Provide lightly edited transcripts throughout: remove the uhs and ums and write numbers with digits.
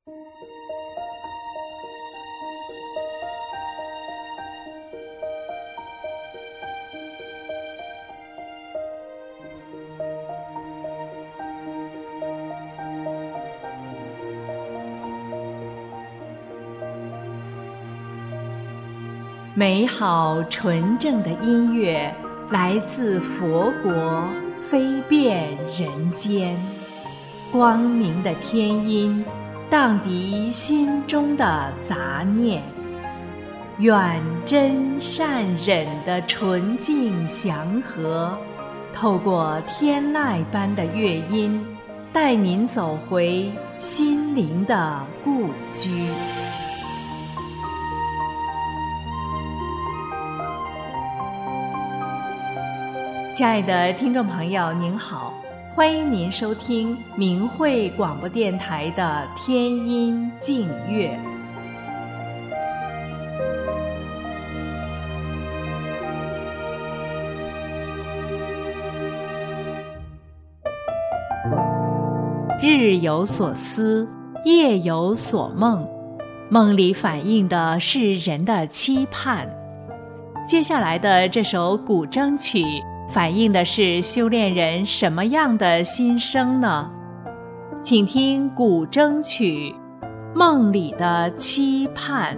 美好纯正的音乐来自佛国，飞遍人间。光明的天音荡涤心中的杂念，愿真善忍的纯净祥和，透过天籁般的乐音，带您走回心灵的故居。亲爱的听众朋友您好，欢迎您收听明慧广播电台的天音静乐。日有所思，夜有所梦，梦里反映的是人的期盼。接下来的这首古筝曲反映的是修炼人什么样的心声呢？请听古筝曲《梦里的期盼》。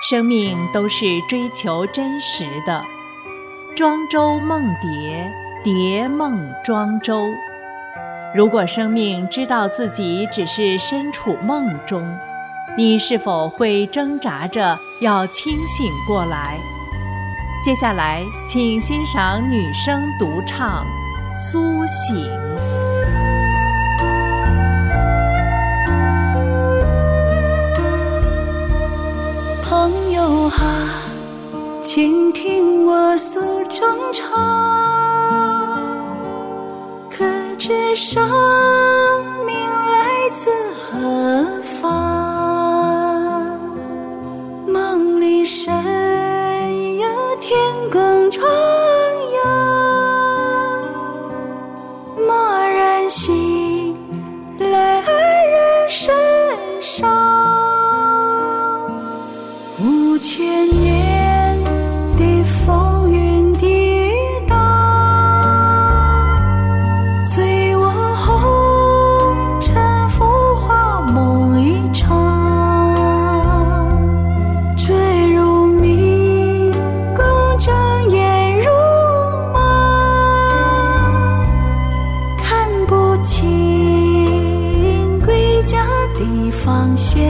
生命都是追求真实的，庄周梦蝶，蝶梦庄周。如果生命知道自己只是身处梦中，你是否会挣扎着要清醒过来？接下来，请欣赏女声独唱《苏醒》。 朋友啊，请听我诉衷肠，可知生命来自何方？梦里神有天公传扬，蓦然醒来黯然神伤。5000年的风云跌宕，醉卧红尘浮华梦一场，坠入迷宫睁眼如梦，看不清归家的方向。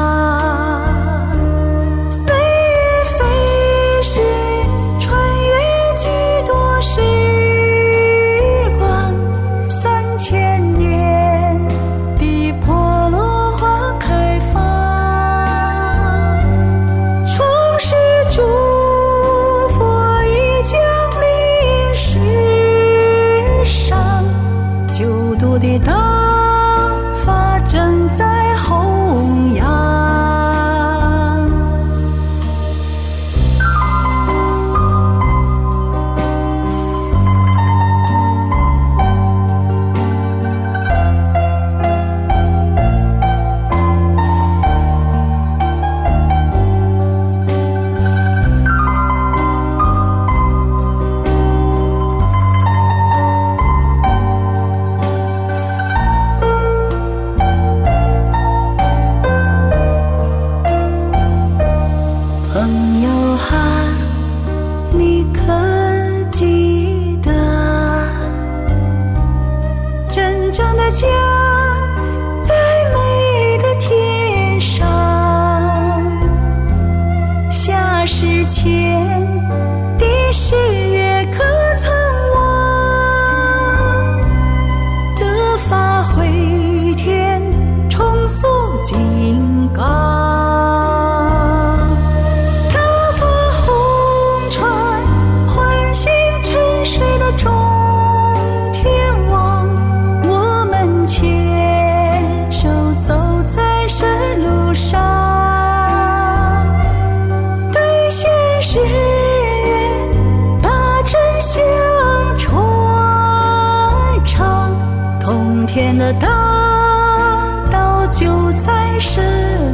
的大法正在弘扬。朋友啊，你可记得，真正的家在美丽的天上，夏时前的誓约可曾忘？得法回天，重塑金刚。天的大道就在身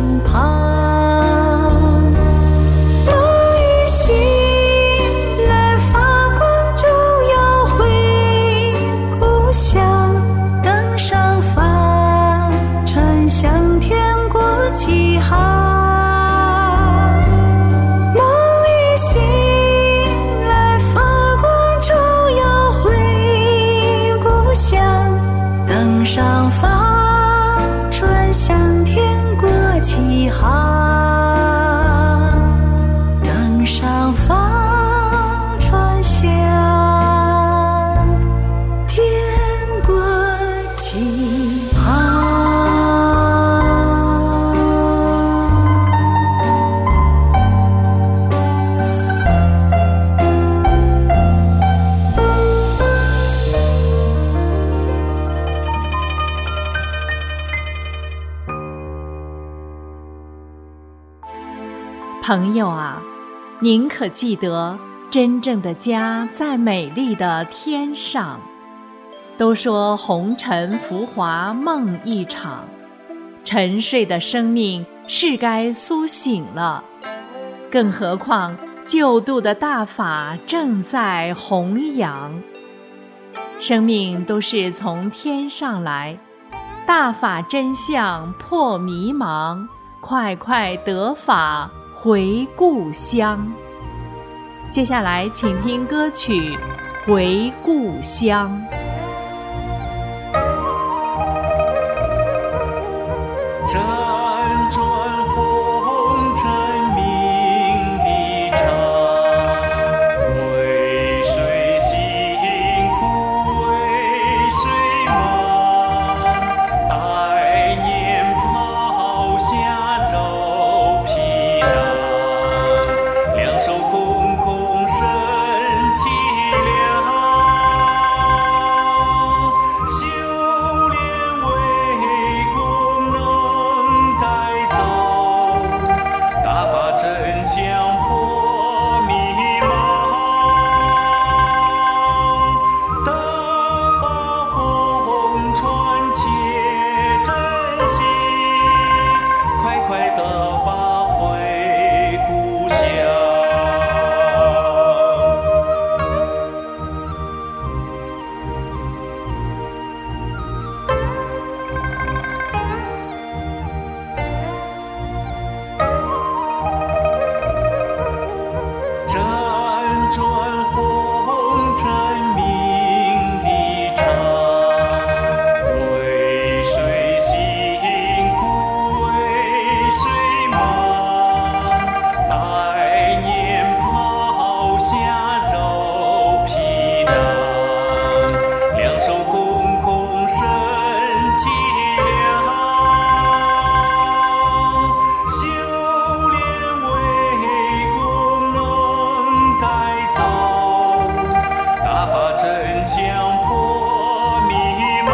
旁，梦一醒来，发光照耀回故乡，登上帆船向天国起航。梦一醒来，发光照耀回故乡，登上帆船向天国起航，登上帆船向天国起航。 朋友啊，您可记得，真正的家在美丽的天上。都说红尘浮华梦一场，沉睡的生命是该苏醒了。更何况救度的大法正在弘扬。生命都是从天上来，大法真相破迷茫，快快得法回故乡。接下来请听歌曲《回故乡》。 辗转红尘命一场，为谁辛苦为谁忙？百年抛下走皮囊，两手空空身凄凉。修炼为功能带走，打发真相破迷茫。得发红船且珍惜，快快地发回故乡。辗转红尘命一场，为谁辛苦为谁忙？百年抛下走皮囊，两手空空身凄凉。修炼为功能带走，打发真相破迷茫。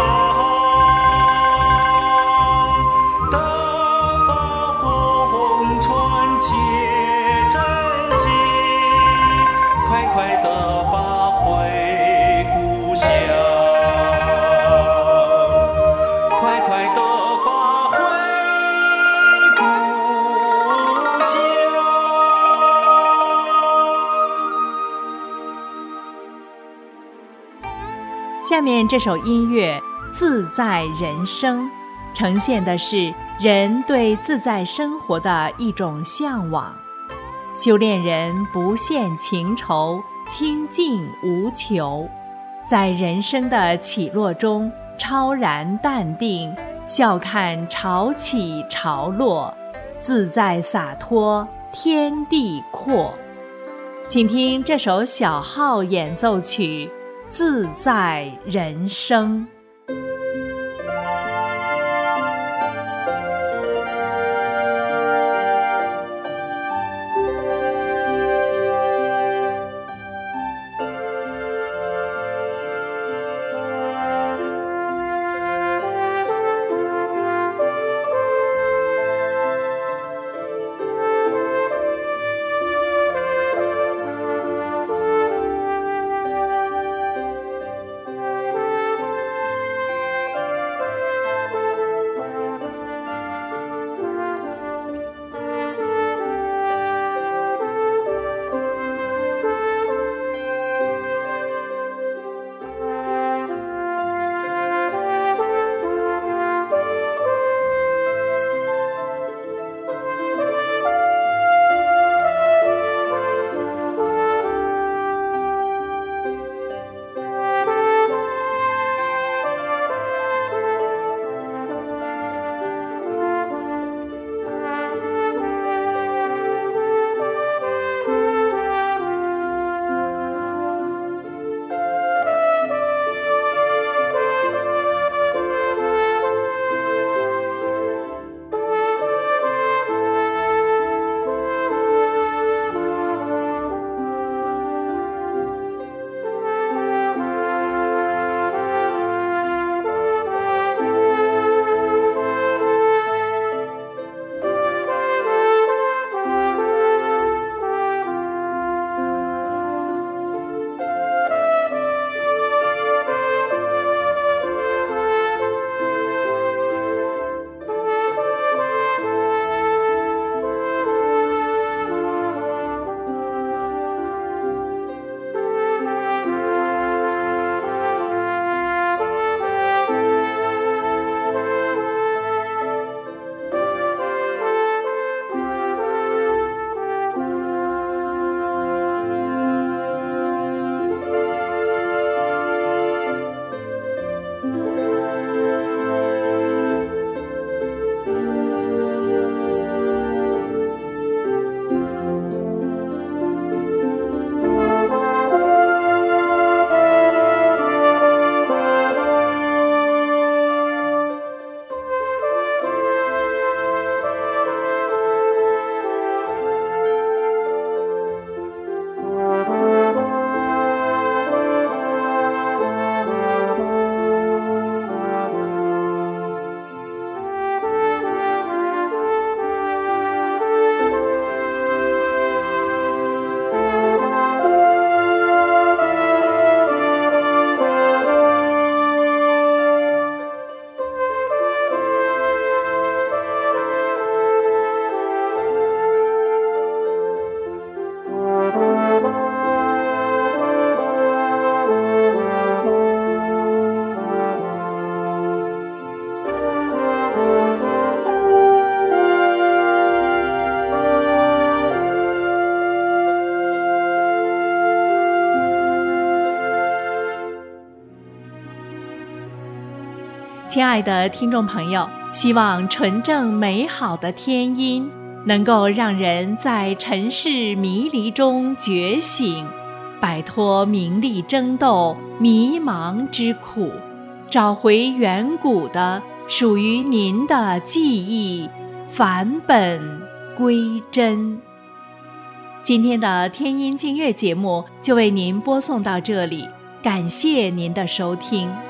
得发红船且珍惜，快快地发回故乡。快快地发回故乡。 下面这首音乐《自在人生》，呈现的是人对自在生活的一种向往。修炼人不羡情仇，清净无求，在人生的起落中超然淡定，笑看潮起潮落，自在洒脱，天地阔。请听这首小号演奏曲《自在人生》。 亲爱的听众朋友，希望纯正美好的天音能够让人在尘世迷离中觉醒，摆脱名利争斗、迷茫之苦，找回远古的属于您的记忆，返本归真。今天的天音净月节目就为您播送到这里，感谢您的收听。